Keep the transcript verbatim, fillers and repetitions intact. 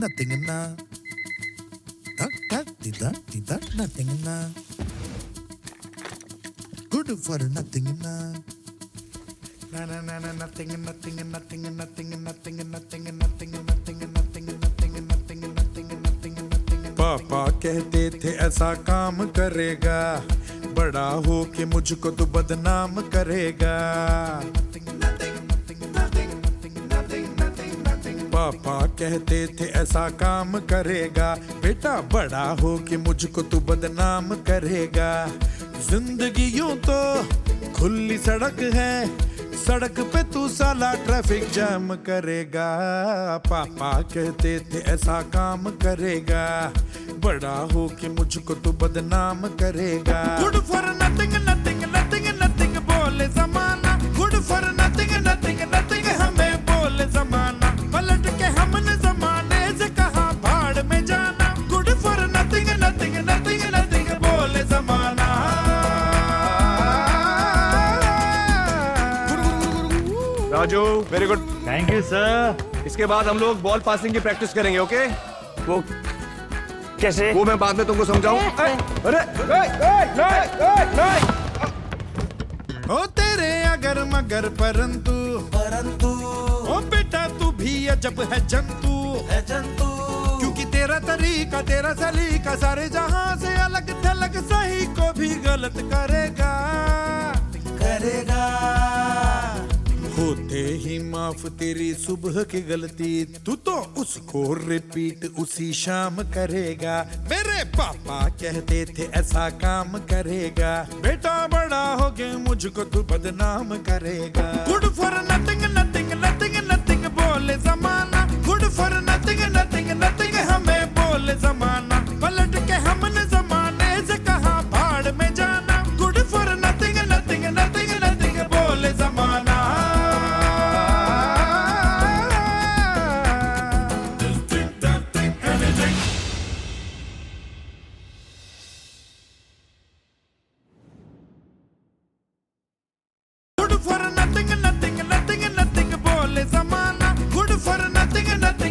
nothing in na. Da da di da di da nothing in na. Good for nothing in na. Na na na na nothing and nothing and nothing and nothing and nothing and nothing and nothing and nothing and nothing and nothing and nothing and nothing and nothing and nothing. पापा कहते थे ऐसा काम करेगा, बड़ा हो के मुझको तो बदनाम करेगा. पापा कहते थे ऐसा काम करेगा, बेटा बड़ा हो के मुझको तू बदनाम करेगा. जिंदगी यूं तो खुली सड़क है, सड़क पे तू साला ट्रैफिक जाम करेगा. पापा कहते थे ऐसा काम करेगा, बड़ा हो के मुझको तू बदनाम करेगा. Good for nothing nothing nothing nothing बोले जमाना. Good for nothing nothing nothing हमें बोले जमाना. पलट के हमने जमाने से कहा भाड़ में जाना. Good for nothing nothing nothing nothing बोले जमाना. Raju very good. Thank you sir. इसके बाद हम लोग बॉल पासिंग की प्रैक्टिस करेंगे. ओके वो कैसे? वो मैं बाद में तुमको समझाऊं. अरे ओ तेरे अगर मगर परंतु परंतु ओ बेटा तू भी अजब है जंतु है जंतु. क्योंकि तेरा तरीका तेरा सलीका सारे जहां से अलग थलग, सही को भी गलत करेगा करेगा. होते ही माफ तेरी सुबह की गलती, तू तो उसको रिपीट उसी शाम करेगा. मेरे पापा कहते थे ऐसा काम करेगा, बेटा बड़ा हो गया मुझको तू बदनाम करेगा. Good for nothing nothing nothing nothing बोले जमाना. Good for nothing nothing nothing हमें बोले जमाना. पलट के हमने जमाने से कहा भाड़ में जाना. Good for nothing nothing nothing nothing बोले जमाना. Good for nothing, nothing, nothing, nothing. बोले जमाना. Good for nothing, nothing.